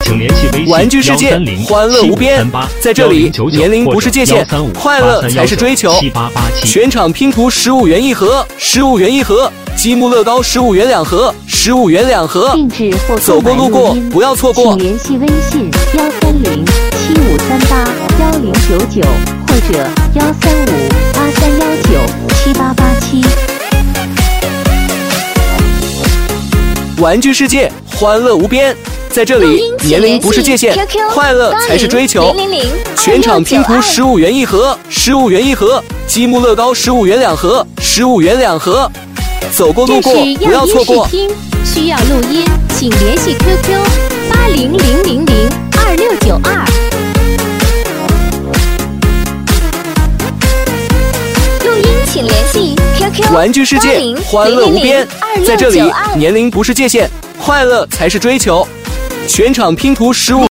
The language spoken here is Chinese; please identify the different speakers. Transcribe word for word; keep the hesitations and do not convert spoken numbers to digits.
Speaker 1: 请联系微信
Speaker 2: 玩具世界，欢乐无边。在这里，年龄不是界限，快乐才是追求。全场拼图十五元一盒，十五元一盒。积木乐高十五元两盒，十五元两盒。
Speaker 3: 定制或
Speaker 2: 走过路过不要错过。
Speaker 3: 请联系微信幺三零七五三八幺零九九或者幺三五八三幺九七八八七。
Speaker 2: 玩具世界，欢乐无边。在这里，年龄不是界限，快乐才是追求。全场拼图十五元一盒，十五元一盒。积木乐高十五元两盒，十五元两盒。走过路过不要错过。
Speaker 3: 需要录音，请联系 Q Q 八零零零零二六九二。录音请联系 Q Q
Speaker 2: 玩具世界，欢乐无边。在这里，年龄不是界限，快乐才是追求。全场拼图十五。